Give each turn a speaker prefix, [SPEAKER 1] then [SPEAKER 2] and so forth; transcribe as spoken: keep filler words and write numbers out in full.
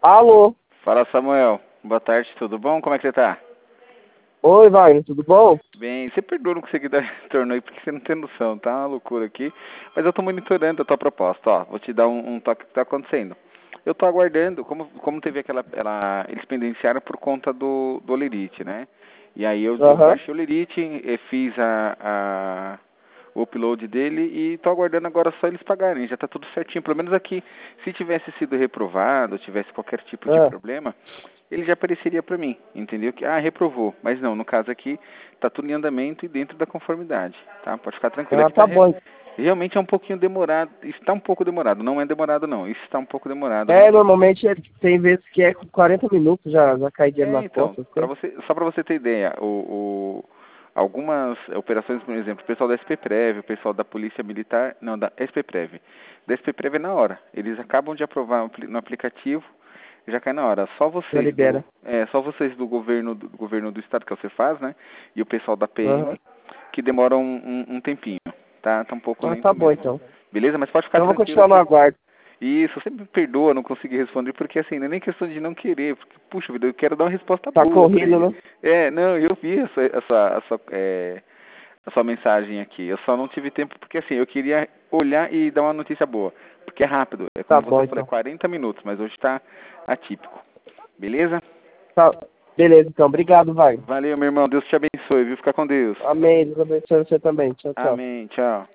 [SPEAKER 1] Alô?
[SPEAKER 2] Fala, Samuel. Boa tarde, tudo bom? Como é que você tá?
[SPEAKER 1] Oi, Wagner, tudo bom?
[SPEAKER 2] Bem, você perdoa não conseguir dar retorno aí porque você não tem noção, tá uma loucura aqui. Mas eu tô monitorando a tua proposta, ó. Vou te dar um, um toque do que tá acontecendo. Eu tô aguardando, como, como teve aquela. Ela, eles pendenciaram por conta do, do Olerite, né? E aí eu, eu
[SPEAKER 1] Aham.
[SPEAKER 2] baixei o Olerite, eh, fiz a, a, o upload dele e tô aguardando agora só eles pagarem. Já tá tudo certinho. Pelo menos aqui, se tivesse sido reprovado, tivesse qualquer tipo de
[SPEAKER 1] Ah,
[SPEAKER 2] problema, ele já apareceria para mim, entendeu? Que, ah, reprovou. Mas não, no caso aqui, tá tudo em andamento e dentro da conformidade, tá? Pode ficar tranquilo. É
[SPEAKER 1] ah,
[SPEAKER 2] que tá
[SPEAKER 1] tá
[SPEAKER 2] re-
[SPEAKER 1] bom.
[SPEAKER 2] realmente é um pouquinho demorado. Está um pouco demorado. Não é demorado, não. Isso está um pouco demorado,
[SPEAKER 1] É,
[SPEAKER 2] realmente.
[SPEAKER 1] normalmente é- tem vezes que é com quarenta minutos já, já cai dinheiro
[SPEAKER 2] É,
[SPEAKER 1] na
[SPEAKER 2] então,
[SPEAKER 1] conta,
[SPEAKER 2] para
[SPEAKER 1] assim.
[SPEAKER 2] você, só para você ter ideia, o, o- algumas operações, por exemplo, o pessoal da SPPrev, o pessoal da Polícia Militar, não, da SPPrev. Da SPPrev é na hora. Eles acabam de aprovar no apli- no aplicativo, já cai na hora. Só
[SPEAKER 1] Já
[SPEAKER 2] vocês do,
[SPEAKER 1] libera.
[SPEAKER 2] é, só vocês do governo do, do governo do estado que você faz, né? E o pessoal da P M
[SPEAKER 1] Aham.
[SPEAKER 2] que demoram um, um, um tempinho, tá? Tá um pouco
[SPEAKER 1] Ah, tá
[SPEAKER 2] lento
[SPEAKER 1] bom,
[SPEAKER 2] mesmo.
[SPEAKER 1] então.
[SPEAKER 2] Beleza? Mas pode ficar
[SPEAKER 1] Então eu vou
[SPEAKER 2] tranquilo
[SPEAKER 1] continuar no
[SPEAKER 2] que
[SPEAKER 1] aguardo.
[SPEAKER 2] isso, você me perdoa não conseguir responder, porque assim, não é nem questão de não querer, porque, puxa vida, eu quero dar uma resposta
[SPEAKER 1] Tá
[SPEAKER 2] boa pra
[SPEAKER 1] corrido,
[SPEAKER 2] ele.
[SPEAKER 1] né?
[SPEAKER 2] É, não, eu vi essa, essa, essa, é, a sua mensagem aqui, eu só não tive tempo, porque assim, eu queria olhar e dar uma notícia boa, porque é rápido, é
[SPEAKER 1] Tá
[SPEAKER 2] como
[SPEAKER 1] bom,
[SPEAKER 2] você falou, é
[SPEAKER 1] então.
[SPEAKER 2] quarenta minutos, mas hoje tá atípico, beleza?
[SPEAKER 1] Tá. Beleza, então. Obrigado, Wagner.
[SPEAKER 2] Valeu, meu irmão, Deus te abençoe, viu? Fica com Deus.
[SPEAKER 1] Amém. Deus abençoe você também. Tchau, tchau.
[SPEAKER 2] Amém, tchau.